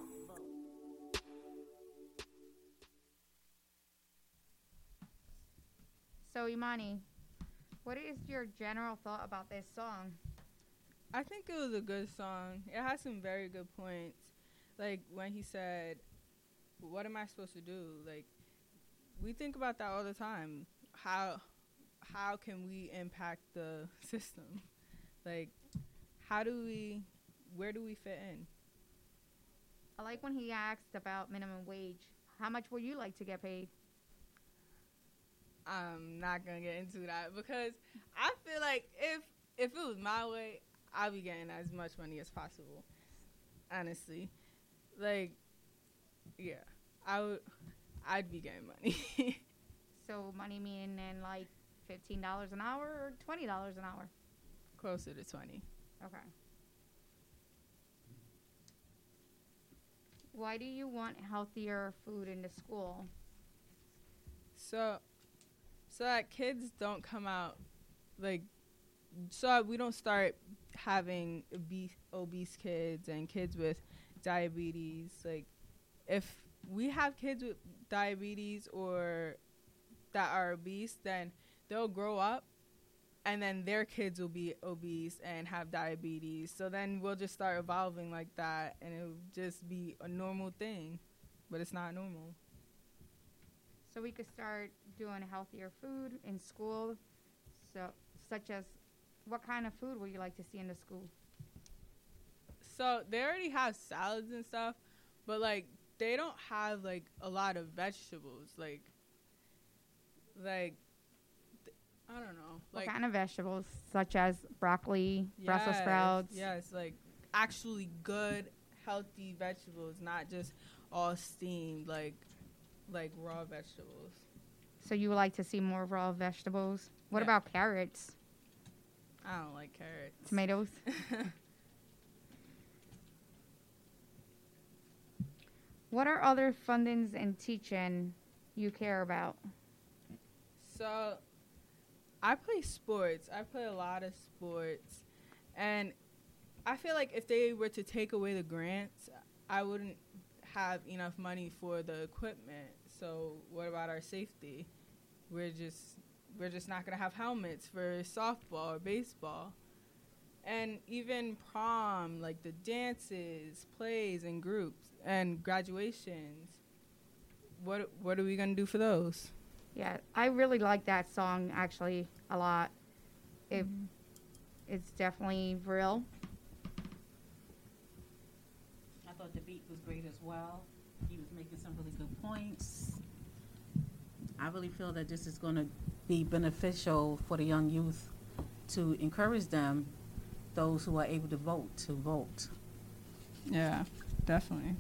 So, Imani, what is your general thought about this song? I think it was a good song. It has some very good points. like when he said, what am I supposed to do? Like, we think about that all the time. How can we impact the system? Like, where do we fit in? I like when he asked about minimum wage. How much would you like to get paid? I'm not gonna get into that because I feel like if it was my way, I'd be getting as much money as possible. Honestly, like, yeah, I'd be getting money. So money meaning like $15 an hour or $20 an hour? Closer to 20. Okay. Why do you want healthier food in the school? So that kids don't come out, like, so we don't start having obese kids and kids with diabetes. Like, if we have kids with diabetes or that are obese, then they'll grow up and then their kids will be obese and have diabetes. So then we'll just start evolving like that, and it'll just be a normal thing, but it's not normal. So we could start doing healthier food in school, such as what kind of food would you like to see in the school? So they already have salads and stuff, but like they don't have like a lot of vegetables. Like I don't know. What Like kind of vegetables, such as broccoli, Brussels sprouts? Yes, like actually good, healthy vegetables, not just all steamed, like raw vegetables. So you would like to see more raw vegetables? What about carrots? I don't like carrots. Tomatoes? What are other fundings in teaching you care about? So I play sports. I play a lot of sports. And I feel like if they were to take away the grants, I wouldn't have enough money for the equipment. So what about our safety? We're just not going to have helmets for softball or baseball. And even prom, like the dances, plays, and groups, and graduations. What are we going to do for those? Yeah, I really like that song, actually, a lot. It's definitely real. I thought the beat was great as well. He was making some really good points. I really feel that this is going to be beneficial for the young youth to encourage them, those who are able to vote. Yeah, definitely.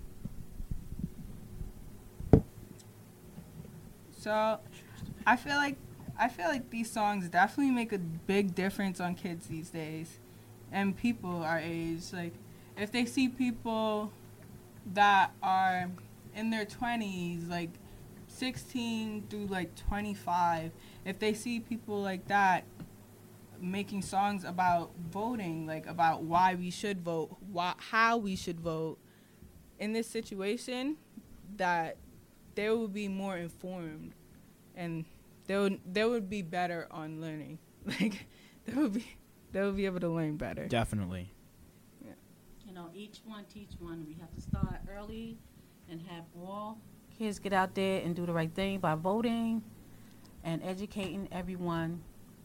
So I feel like these songs definitely make a big difference on kids these days and people our age. Like, if they see people that are in their 20s, like 16 through like 25, if they see people like that making songs about voting, like about why we should vote, how we should vote in this situation, that they will be more informed and they would be better on learning. Like they would be able to learn better. Definitely. Yeah. You know, each one teach one. We have to start early and have all kids get out there and do the right thing by voting and educating everyone.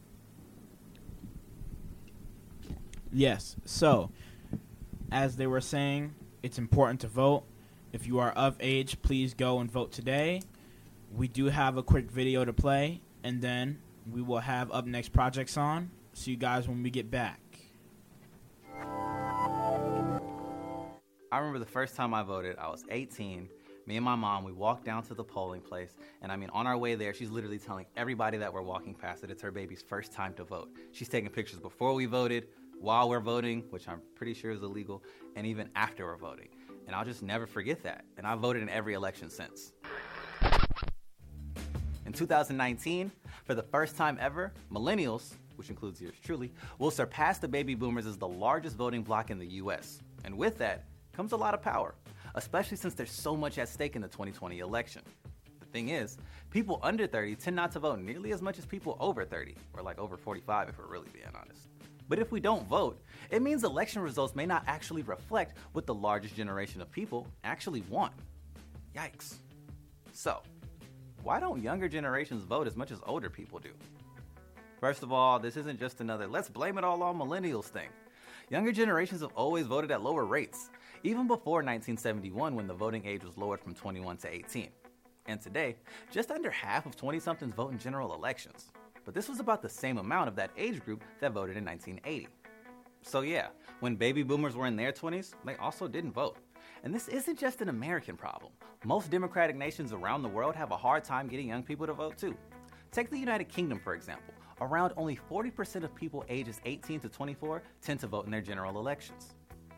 Yes. So, as they were saying, it's important to vote. If you are of age, please go and vote today. We do have a quick video to play, and then we will have Up Next Projects on. See you guys when we get back. I remember the first time I voted, I was 18. Me and my mom, we walked down to the polling place, and I mean, on our way there, she's literally telling everybody that we're walking past that it's her baby's first time to vote. She's taking pictures before we voted, while we're voting, which I'm pretty sure is illegal, and even after we're voting. And I'll just never forget that. And I've voted in every election since. In 2019, for the first time ever, millennials, which includes yours truly, will surpass the baby boomers as the largest voting bloc in the U.S. And with that comes a lot of power, especially since there's so much at stake in the 2020 election. The thing is, people under 30 tend not to vote nearly as much as people over 30, or like over 45 if we're really being honest. But if we don't vote, it means election results may not actually reflect what the largest generation of people actually want. Yikes. So, why don't younger generations vote as much as older people do? First of all, this isn't just another let's blame it all on millennials thing. Younger generations have always voted at lower rates, even before 1971 when the voting age was lowered from 21 to 18. And today, just under half of 20-somethings vote in general elections. But this was about the same amount of that age group that voted in 1980. So yeah, when baby boomers were in their 20s, they also didn't vote. And this isn't just an American problem. Most democratic nations around the world have a hard time getting young people to vote too. Take the United Kingdom, for example. Around only 40% of people ages 18 to 24 tend to vote in their general elections.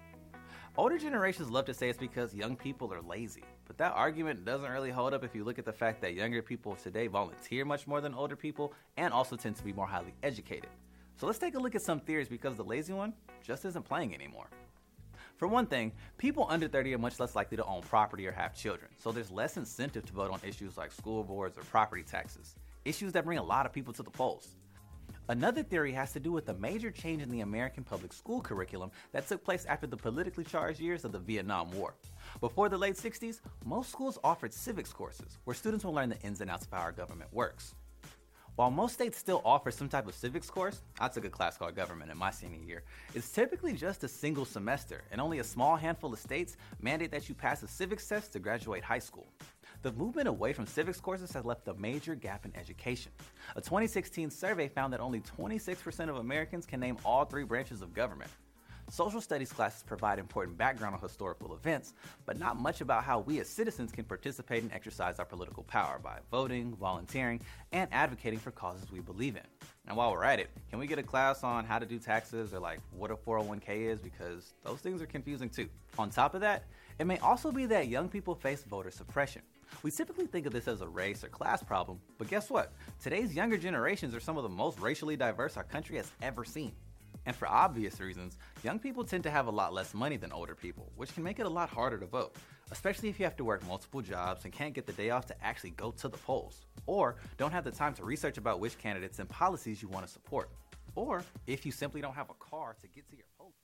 Older generations love to say it's because young people are lazy, but that argument doesn't really hold up if you look at the fact that younger people today volunteer much more than older people and also tend to be more highly educated. So let's take a look at some theories because the lazy one just isn't playing anymore. For one thing, people under 30 are much less likely to own property or have children, so there's less incentive to vote on issues like school boards or property taxes, issues that bring a lot of people to the polls. Another theory has to do with the major change in the American public school curriculum that took place after the politically charged years of the Vietnam War. Before the late 60s, most schools offered civics courses, where students will learn the ins and outs of how our government works. While most states still offer some type of civics course, I took a class called government in my senior year, it's typically just a single semester, and only a small handful of states mandate that you pass a civics test to graduate high school. The movement away from civics courses has left a major gap in education. A 2016 survey found that only 26% of Americans can name all 3 branches of government. Social studies classes provide important background on historical events, but not much about how we as citizens can participate and exercise our political power by voting, volunteering, and advocating for causes we believe in. And while we're at it, can we get a class on how to do taxes or like what a 401k is, because those things are confusing too. On top of that, it may also be that young people face voter suppression. We typically think of this as a race or class problem, but guess what? Today's younger generations are some of the most racially diverse our country has ever seen. And for obvious reasons, young people tend to have a lot less money than older people, which can make it a lot harder to vote, especially if you have to work multiple jobs and can't get the day off to actually go to the polls, or don't have the time to research about which candidates and policies you want to support, or if you simply don't have a car to get to your polls.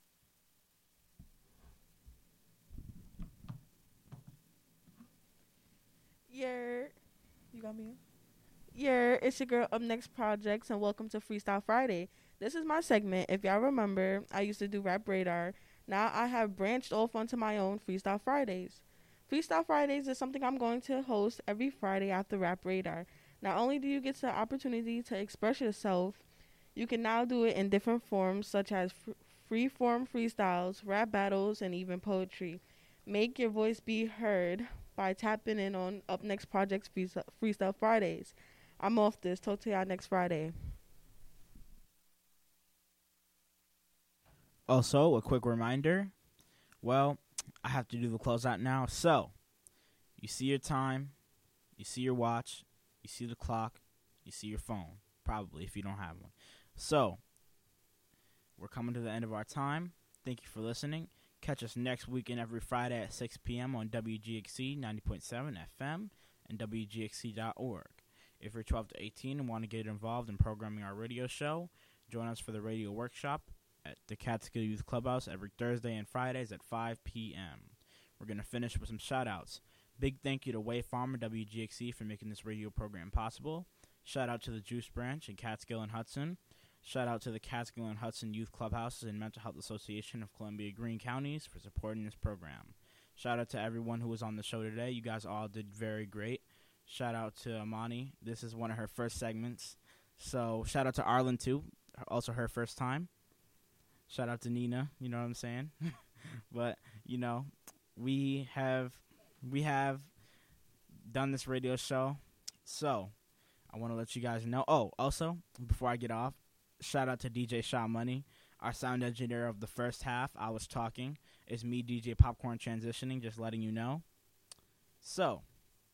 You got me on? It's your girl Up Next Projects, and welcome to Freestyle Friday. This is my segment. If y'all remember, I used to do Rap Radar. Now I have branched off onto my own Freestyle Fridays. Freestyle Fridays is something I'm going to host every Friday after Rap Radar. Not only do you get the opportunity to express yourself, you can now do it in different forms such as free-form freestyles, rap battles, and even poetry. Make your voice be heard by tapping in on Up Next Projects Freestyle Fridays. I'm off this. Talk to y'all next Friday. Also, a quick reminder. Well, I have to do the closeout now. So, you see your time, you see your watch, you see the clock, you see your phone. Probably, if you don't have one. So, we're coming to the end of our time. Thank you for listening. Catch us next weekend every Friday at 6 p.m. on WGXC 90.7 FM and WGXC.org. If you're 12 to 18 and want to get involved in programming our radio show, join us for the radio workshop at the Catskill Youth Clubhouse every Thursday and Fridays at 5 p.m. We're going to finish with some shout-outs. Big thank you to Way Farmer WGXC for making this radio program possible. Shout out to the Juice Branch in Catskill and Hudson. Shout out to the Catskill and Hudson Youth Clubhouses and Mental Health Association of Columbia Greene Counties for supporting this program. Shout out to everyone who was on the show today. You guys all did very great. Shout out to Amani. This is one of her first segments. So shout out to Arlen too. Also her first time. Shout out to Nina. You know what I'm saying? But, you know, we have done this radio show. So I want to let you guys know. Oh, also, before I get off, shout out to DJ Shaw Money, our sound engineer of the first half. I was talking. It's me, DJ Popcorn, transitioning, just letting you know. So,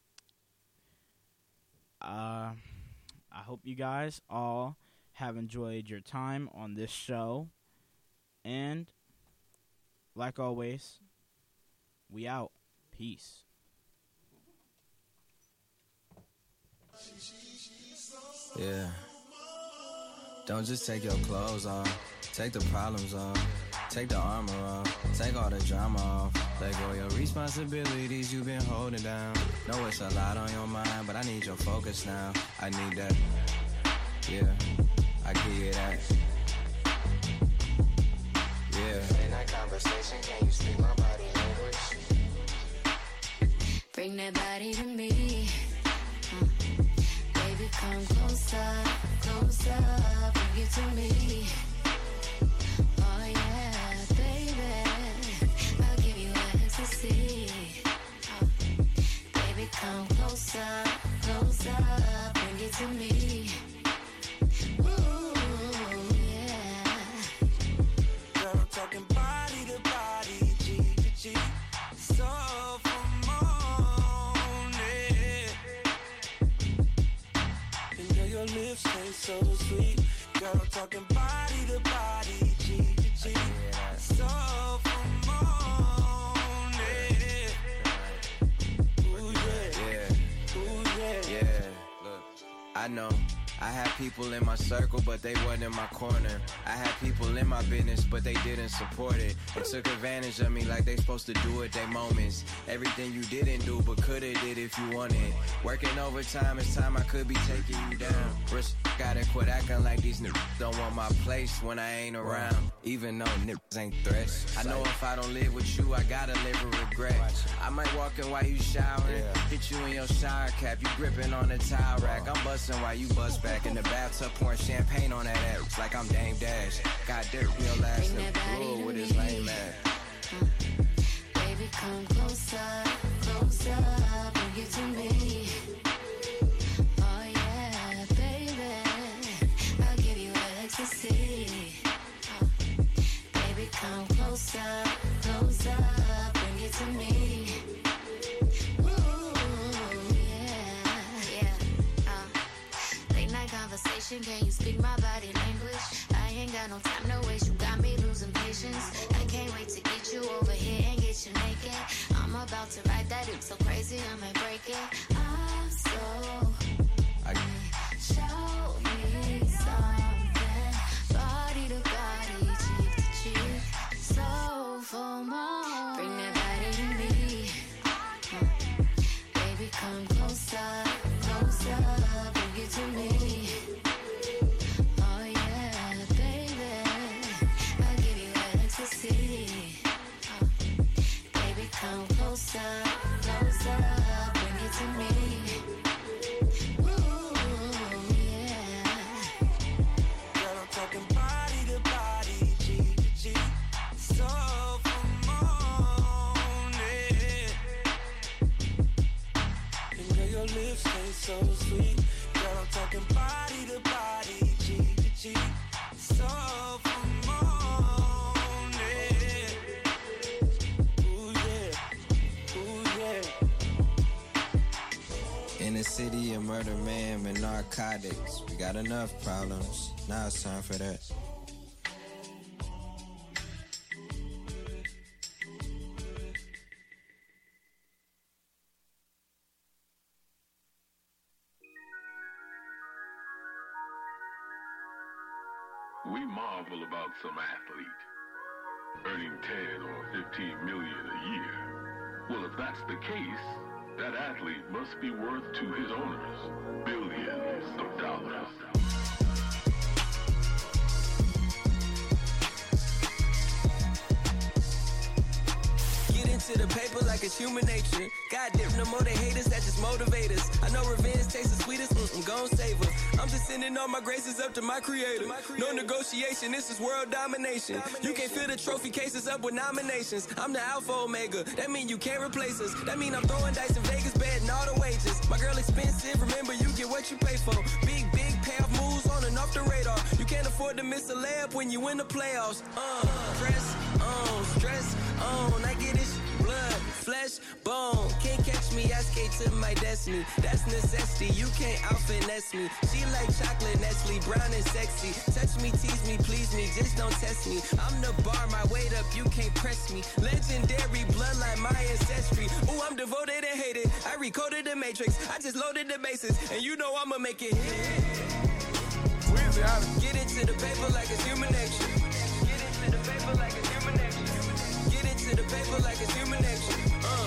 I hope you guys all have enjoyed your time on this show. And, like always, we out. Peace. Yeah. Don't just take your clothes off. Take the problems off, take the armor off, take all the drama off. Let go your responsibilities you've been holding down. Know it's a lot on your mind, but I need your focus now. I need that. Yeah, I give you that. Yeah. Late night conversation, can you speak my body language? Bring that body to me. Baby, come closer, closer. Bring it to me. Oh yeah, baby, I'll give you ecstasy. Baby, come closer, closer. Bring it to me. Ooh, yeah. Girl, I'm talking body to body, cheek to cheek. So for morning. And girl, your lips taste so sweet. Girl, I'm talking body to body, cheek to cheek. So for morning. Ooh, yeah. Ooh, yeah. Look, I know I had people in my circle, but they wasn't in my corner. I had people in my business, but they didn't support it. They took advantage of me like they supposed to do at their moments. Everything you didn't do, but coulda did if you wanted. Working overtime, it's time I could be taking you down. Rich, gotta quit acting like these niggas don't want my place when I ain't around. Even though niggas ain't threats. I know if I don't live with you, I gotta live with regret. I might walk in while you showering, hit you in your shower cap, you gripping on the towel rack. I'm busting while you bust back in the bathtub, pouring champagne on that ass like I'm Dame Dash. Got dirt real ass and blue with his lame ass. Baby, come closer, closer. Bring it to me. Oh yeah, baby, I'll give you ecstasy. Baby, come closer, closer. Bring it to me. Conversation, can you speak my body language? I ain't got no time to waste, you got me losing patience. I can't wait to get you over here and get you naked. I'm about to ride that dick so crazy I might break it. I'm so show me something. Body to body, cheek to cheek. So for more, bring that body to me. Baby, come closer, closer. Bring it to me. Come closer, closer, bring it to me. Ooh, yeah. Girl, I'm talking body to body, cheek to cheek. So for morning. And girl, your lips taste so sweet. Girl, I'm talking body to body, cheek to cheek. So for in the city of murder, man, and narcotics. We got enough problems. Now it's time for that. We marvel about some athlete earning 10 or 15 million a year. Well, if that's the case, that athlete must be worth to his owners billions of dollars. Get into the paper like it's human nature. Goddamn, no more they haters, that just motivate us. I know revenge tastes the sweetest, gon' save us. I'm just sending all my graces up to my creator. No negotiation, this is world domination. You can't fill the trophy cases up with nominations. I'm the alpha omega, that mean you can't replace us. That mean I'm throwing dice in Vegas, betting all the wages. My girl expensive, remember you get what you pay for. Big payoff moves on and off the radar. You can't afford to miss a layup when you win the playoffs. Press on, stress on, I get it. Blood, flesh, bone. Can't catch me, I skate to my destiny. That's necessity, you can't out-finesse me. She like chocolate, Nestle, brown and sexy. Touch me, tease me, please me, just don't test me. I'm the bar, my weight up, you can't press me. Legendary bloodline, my ancestry. Ooh, I'm devoted and hated. I recoded the matrix, I just loaded the bases. And you know I'ma make it hit. Get into the paper like it's human nature. paper like it's human nature. Get into the paper like it's human nature.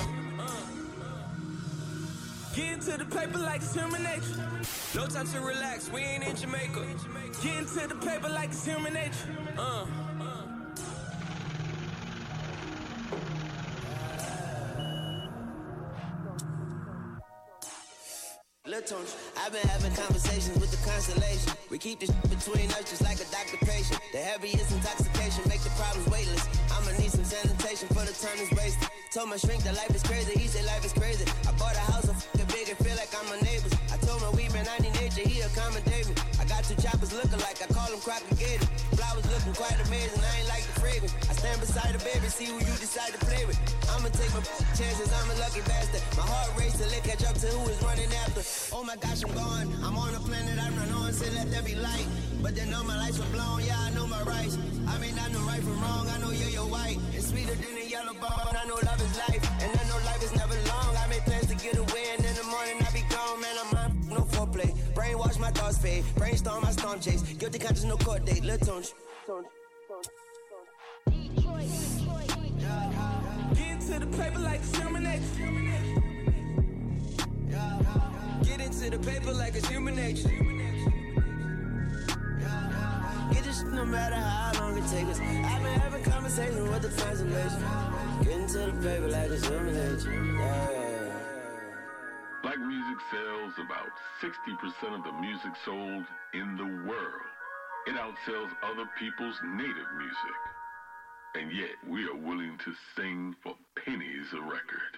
Get into the paper like it's human nature. No time to relax, we ain't in Jamaica. Get into the paper like it's human nature. I've been having conversations with the constellation. We keep this between us just like a doctor-patient. The heaviest intoxication make the problems weightless. I'ma need some sanitation for the time is wasted. Told my shrink that life is crazy, he said life is crazy. I bought a house so f***ing big and feel like I'm my neighbors. I told my weed man I need nature, he accommodate me. I got two choppers looking like I call them propagated. Flowers looking quite amazing, I ain't like the fragrance. I stand beside the baby, see who you decide to play with. I'ma take my chances, I'm a lucky bastard. My heart race till it catch up to who is running after. Oh my gosh, I'm gone. I'm on a planet I run on, say let there be light. But then all my lights were blown, yeah, I know my rights. I mean, I know right from wrong, I know you're white. It's sweeter than a yellow bone, I know love is life. And I know life is never long. I make plans to get away, and in the morning I be gone. Man, I'm on no foreplay. Brainwash my thoughts fade. Brainstorm my storm chase. Guilty conscience, no court date. Lil' Tunch. Get into the paper like it's human nature. Get into the paper like it's human nature. Get this no matter how long it takes us. I've been having conversations with the translation. Get into the paper like it's human nature. Black music sells about 60% of the music sold in the world. It outsells other people's native music. And yet, we are willing to sing for pennies a record.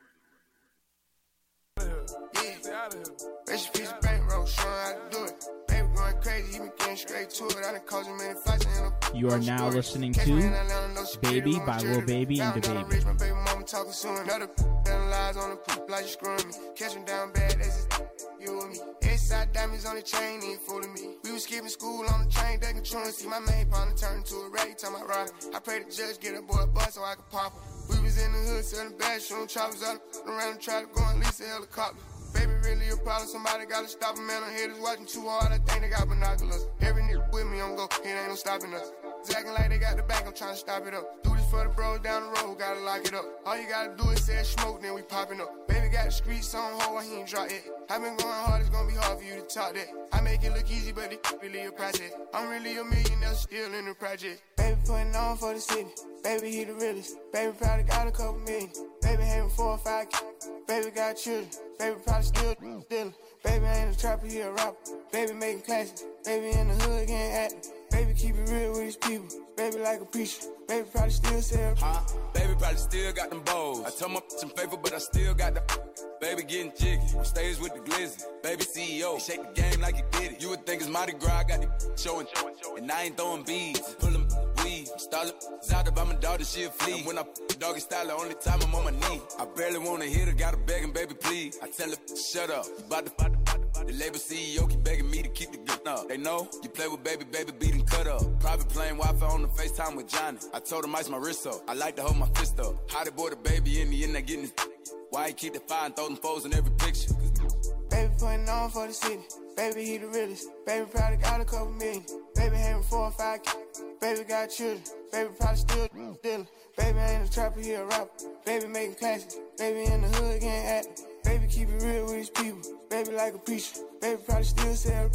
Yeah, rest in peace, bankroll, showing how to do it. Baby going crazy, he been getting straight to it. I done caused him many fights. You are now listening to Baby by Lil Baby and DaBaby. My baby mama talking soon. Another lies on the poop like you screwing me. Catch him down bad, that's just you and me. Inside diamonds on the chain, he ain't fooling me. We was skipping school on the train, they controlling. See my main partner turn into a rag, time I ride. I pray the judge get a boy a bus so I can pop him. We was in the hood selling bad, shooting choppers out around and try to go and lease a helicopter. Baby really a problem, somebody gotta stop him, man. I'm haters watching too hard, I think they got binoculars. Every nigga with me, I'm go, it ain't no stopping us. It's acting like they got the bank, I'm trying to stop it up. Do this for the bros down the road, gotta lock it up. All you gotta do is say smoke, then we popping up. Baby got the streets on hold, he ain't drop it. I been going hard, it's gonna be hard for you to talk that. I make it look easy, but it really a process. I'm really a millionaire, still in the project. Baby putting on for the city, baby he the realest. Baby probably got a couple million. Baby having 4 or 5 kids. Baby got children, baby probably still stealing. Baby ain't a trapper, he a rapper. Baby making classics, baby in the hood getting active. Baby keep it real with his people, baby like a preacher. Baby probably still sell. Baby probably still got them bowls. I told my some favor, but I still got the. Baby getting jiggy, on stage with the glizzy. Baby CEO, he shake the game like he did it. You would think it's Mardi Gras, I got the showing. And I ain't throwing beads, I'm pulling weed. I'm stalling, Zada by my daughter, she a flea. And when I doggy style, the only time I'm on my knee. I barely wanna hit her, gotta beg him, baby, please. I tell her, shut up, you bout to. The label CEO keep begging me to keep the gun up. They know you play with baby, beating cut up. Private plane, Wi-Fi on the FaceTime with Johnny. I told him ice my wrist up. I like to hold my fist up. How they boy the baby in the end, they getting his. Why he keep the fire and throw them foes in every picture? Baby putting on for the city. Baby he the realest. Baby probably got a couple million. Baby having 4 or 5 kids. Baby got children. Baby probably still stealing. Baby ain't a trapper, he a rapper. Baby making classics. Baby in the hood getting active. Baby keep it real with his people. Baby like a preacher. Baby probably still sell.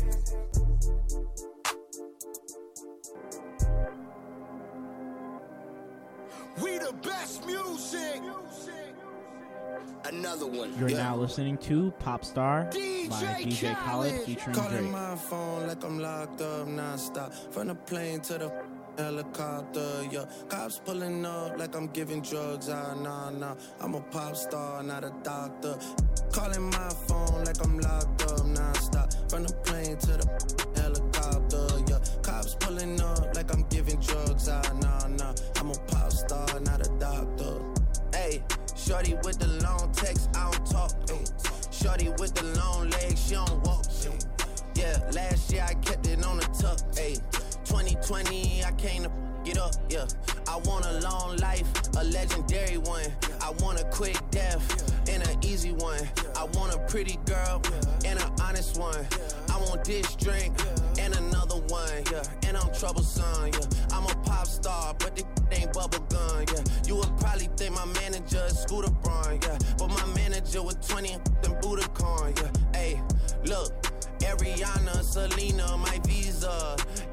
We the best music. Another one. You're now listening to Pop Star by DJ Khaled featuring Calling Drake. my phone like I'm locked up non-stop. From the plane to the helicopter, yeah. Cops pulling up like I'm giving drugs, nah. I'm a pop star, not a doctor. Calling my phone like I'm locked up non-stop. From the plane to the helicopter, yeah. Cops pulling up like I'm giving drugs, nah. I'm a pop star, not a doctor. Hey, shorty with the long text, I don't talk. Ay. Shorty with the long legs, she don't walk. Yeah, last year I kept it on the tuck. Ay. 2020, I came to get up, yeah. I want a long life, a legendary one. I want a quick death and an easy one. I want a pretty girl and an honest one. I want this drink and another one, yeah. And I'm troublesome, yeah. I'm a pop star, but the ain't bubble gun, yeah. You would probably think my manager is Scooter Braun, yeah. But my manager was 20 and Budokan, yeah. Hey, look, Ariana, Selena, my